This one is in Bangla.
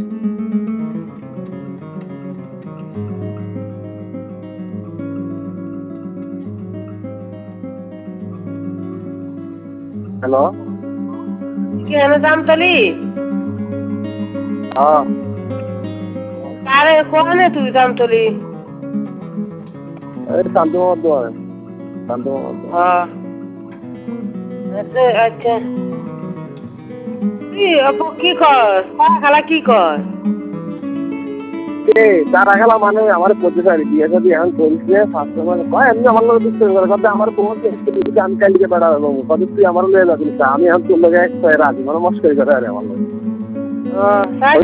হ্যালো। কেন জামতলি? হ্যাঁ। আরে কোনে তুই জামতলি? এই শান্ত মোহাম্মদ দোয়ারে। শান্ত মোহাম্মদ দোয়ারে। হ্যাঁ। আচ্ছা তুই আপু কি কর? তারা খালা কি কর? তারা খেলা মানে আমার করতে পারি বিয়ে যদি এখন করিস ফার্স্ট মানে কয় এমনি আমার লোক দিচ্ছে কথা আমার তোমাকে আমি কালকে বেড়া হবো কদিন তুই আমার লোক যাবি আমি এখন তোর লোক রাজি মানে মস্করি করে আরে আমার লোক। তাই